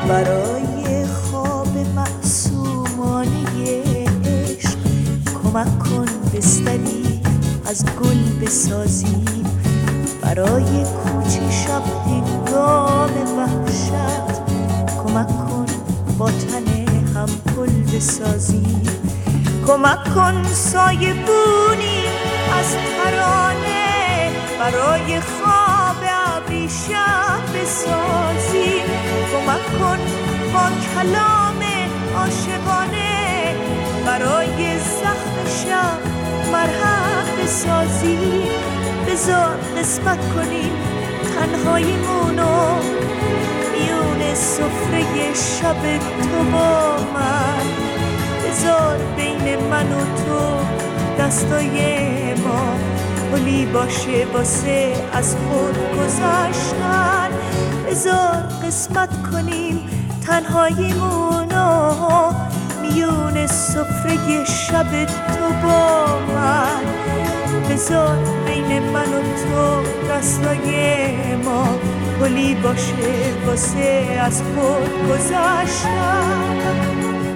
برای خواب معصومانه عشق کمک کن بستری از گل بسازیم، برای کوچه شب هنگام وحشت کمک کن با تن هم پل بسازیم، کمک کن سایه بونی از ترانه برای خواب ابری شب بسازیم، کمک کن با کلام عاشقانه برای زخم شب مرهم بسازیم، بذار قسمت کنیم تنهاییمونو میون سفره شب تو با من، بذار بین من و تو دستای ما پلی باشه واسه از خود گذشتن، بذار قسمت کنیم تنهاییمونو میون سفره شب تو با من، بذار بین من و تو دستای ما پلی باشه واسه از خود گذشتن.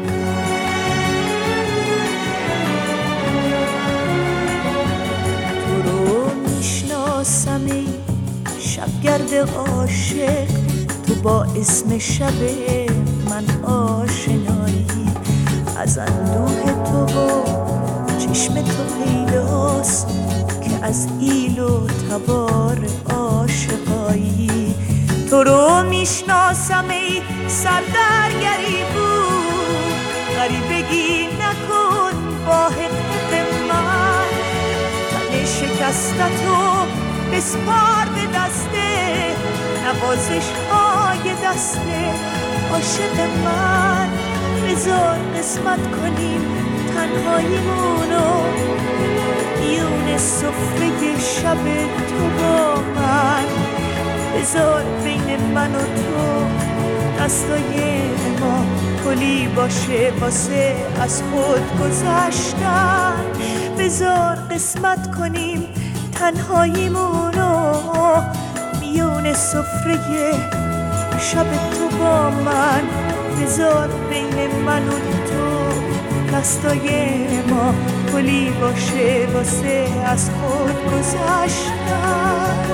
تو رو میشناسم ای شبگرد عاشق، تو با اسم شب من آشنایی، از اندوه تو و چشم تو پیداست که از ایل و تبار عاشقایی، تو رو میشناسم ای سردرگری بود، غریبگی نکن با حقیق من، تن شکستتو بسپار به دسته نوازش های دسته عاشق من، بذار قسمت کنیم تنهاییمونو میون سفره شب تو با من، بذار بین من و تو دستای ما پلی باشه واسه از خود گذشتن، بذار قسمت کنیم تنهاییمونو میون سفره شب تو با من، بذار بین من و تو دستای ما پلی باشه واسه از خود گذشتن.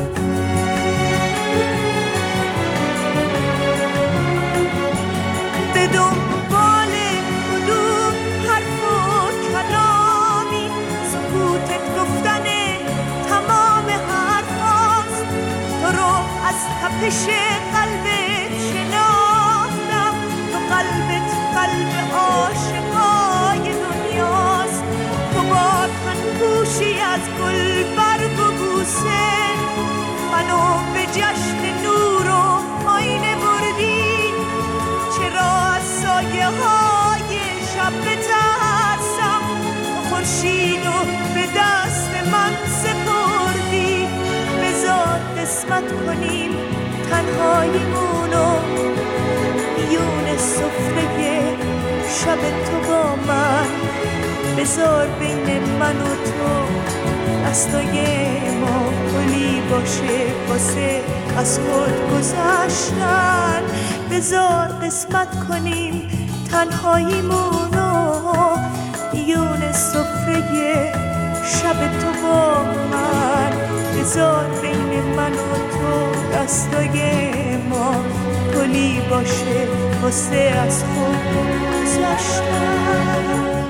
به دنبال کدوم حرف و کلامی سکوتت گفتن تمام حرفاست، تو رو از تپش قلبت شناختم، تو قلبت قلب عاشقای دنیاست، تو با تن پوشی از گل برگ و بوسه منو به جشن نور و آینه بردی، چرا از سایه های شب بترسم، خورشید و به دست من سپردی، بذار قسمت کنیم تنهاییمونو میون سفره شب تو با من، بذار بین من و تو دستای ما پلی باشه واسه از خود گذشتن، بذار قسمت کنیم تنهاییمونو میون سفره شب تو با من، بذار بین من و تو دستای ما پلی باشه واسه از خود گذشتن.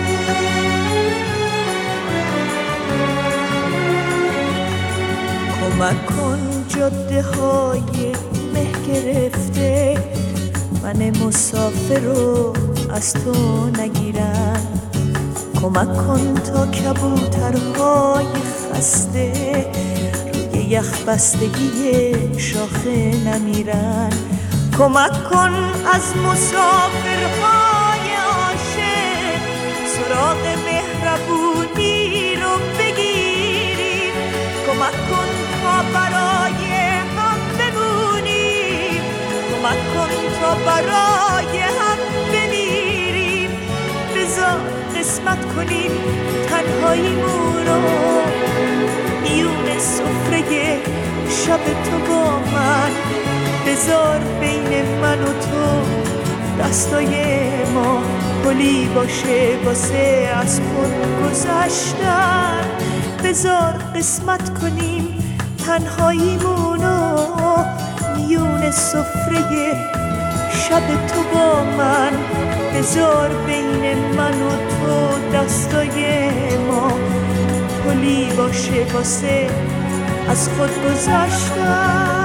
کمک کن جاده های مه گرفته من مسافر رو از تو نگیرن، کمک کن تا کبوترهای خسته روی یخ بستگی شاخه نمیرن، کمک کن از مسافرهای عاشق سراغ مهربونی رو بگیریم، کمک کن تا برای هم بمونیم، کمک کن تا برای هم بمیریم، بذار قسمت کنیم تنهاییمون رو میون سفره شب تو با من، بذار بین من و تو دستای ما پلی باشه واسه از خود گذشتن. بذار قسمت کنیم تنهاییمونو میون سفره شب تو با من، بذار بین من و تو دستای ما پلی باشه واسه از خود گذشتن.